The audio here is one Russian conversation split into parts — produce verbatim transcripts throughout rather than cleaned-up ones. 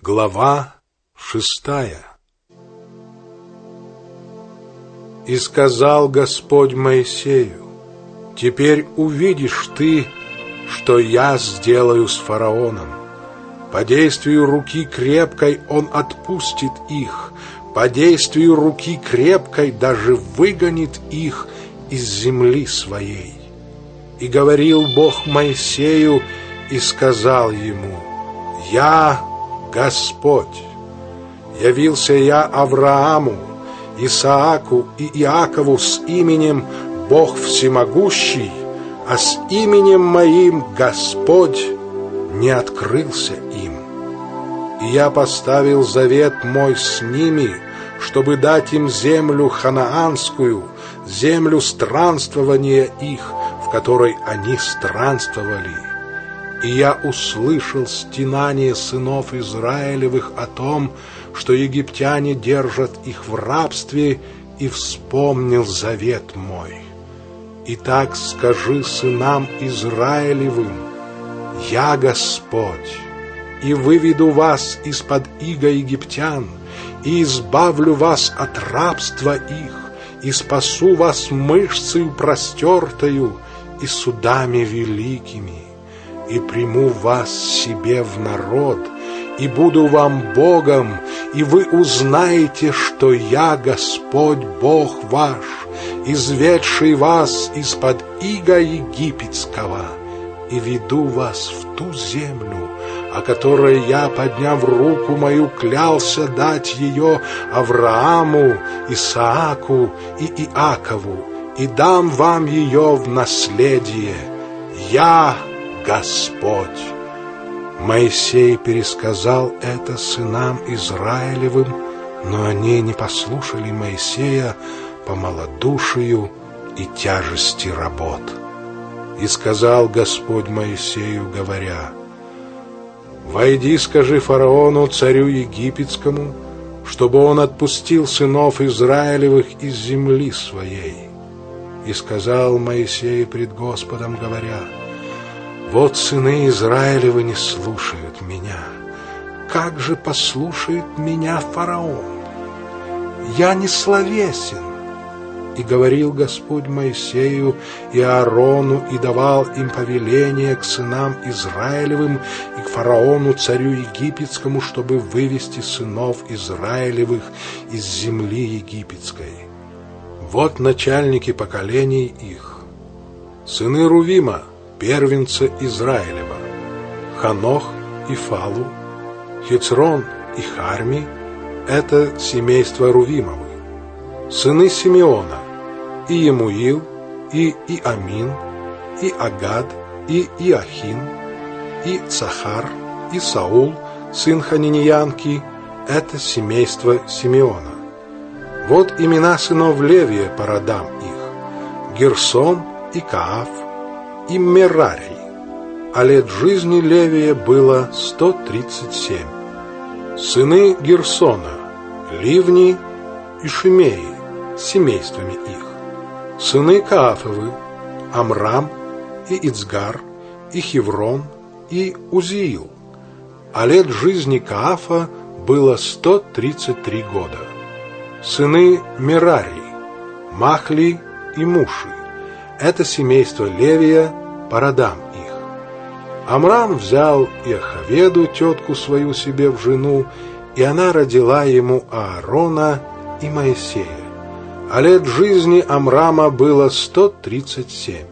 Глава шестая. И сказал Господь Моисею: теперь увидишь ты, что я сделаю с фараоном. По действию руки крепкой он отпустит их, по действию руки крепкой даже выгонит их из земли своей. И говорил Бог Моисею и сказал ему: я Господь. Явился я Аврааму, Исааку и Иакову с именем Бог Всемогущий, а с именем моим Господь не открылся им. И я поставил завет мой с ними, чтобы дать им землю ханаанскую, землю странствования их, в которой они странствовали. И я услышал стенание сынов Израилевых о том, что египтяне держат их в рабстве, и вспомнил завет мой. Итак, скажи сынам Израилевым: я Господь, и выведу вас из-под ига египтян, и избавлю вас от рабства их, и спасу вас мышцею простертою и судами великими. И приму вас себе в народ, и буду вам Богом, и вы узнаете, что я Господь Бог ваш, изведший вас из-под ига египетского, и веду вас в ту землю, о которой я, подняв руку мою, клялся дать ее Аврааму, Исааку и Иакову, и дам вам ее в наследие. Я Господь. Моисей пересказал это сынам Израилевым, но они не послушали Моисея по малодушию и тяжести работ. И сказал Господь Моисею, говоря: «Войди, скажи фараону, царю египетскому, чтобы он отпустил сынов Израилевых из земли своей». И сказал Моисей пред Господом, говоря: «Вот сыны Израилевы не слушают меня. Как же послушает меня фараон? Я не словесен». И говорил Господь Моисею и Аарону, и давал им повеление к сынам Израилевым и к фараону, царю египетскому, чтобы вывести сынов Израилевых из земли египетской. Вот начальники поколений их: сыны Рувима, первенца Израилева, Ханох и Фалу, Хецрон и Харми — это семейство Рувимовы, сыны Симеона, и Емуил, и Иамин, и Агад, и Иохин, и Цахар, и Саул, сын Ханиньянки — это семейство Симеона. Вот имена сынов Левия по родам их: Герсон и Кааф, и Мерари, а лет жизни Левия было сто тридцать семь. Сыны Герсона — Ливни и Шимеи с семействами их. Сыны Каафовы — Амрам и Ицгар, и Хеврон, и Узиил, а лет жизни Каафа было сто тридцать три года. Сыны Мерари — Махли и Муши, это семейство Левия по родам их. Амрам взял Иохаведу, тетку свою, себе в жену, и она родила ему Аарона и Моисея, а лет жизни Амрама было сто тридцать семь.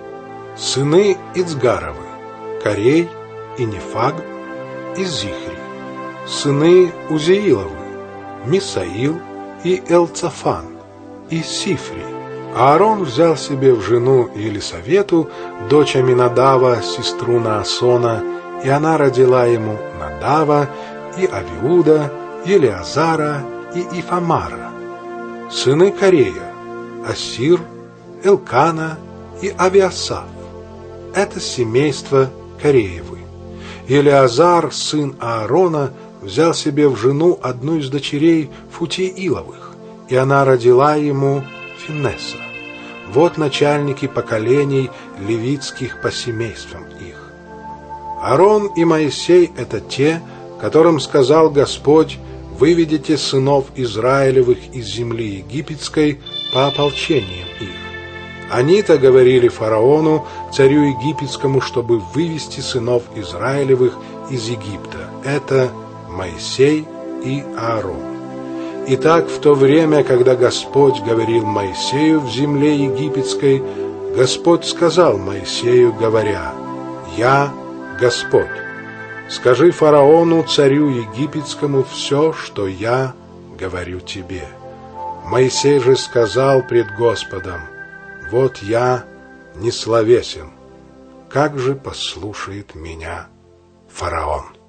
Сыны Ицгаровы — Корей и Нефаг и Зихри. Сыны Узииловы — Мисаил и Элцафан и Сифри. Аарон взял себе в жену Елисавету, дочь Аминадава, сестру Наасона, и она родила ему Надава и Авиуда, Елиазара и Ифамара. Сыны Корея — Асир, Элкана и Авиасав. Это семейство Кореевы. Елиазар, сын Аарона, взял себе в жену одну из дочерей Футииловых, и она родила ему Финеса. Вот начальники поколений левитских по семействам их. Аарон и Моисей — это те, которым сказал Господь: «Выведите сынов Израилевых из земли египетской по ополчениям их». Они-то говорили фараону, царю египетскому, чтобы вывести сынов Израилевых из Египта. Это Моисей и Аарон. Итак, в то время, когда Господь говорил Моисею в земле египетской, Господь сказал Моисею, говоря: «Я Господь. Скажи фараону, царю египетскому, все, что я говорю тебе». Моисей же сказал пред Господом: «Вот я несловесен, как же послушает меня фараон?»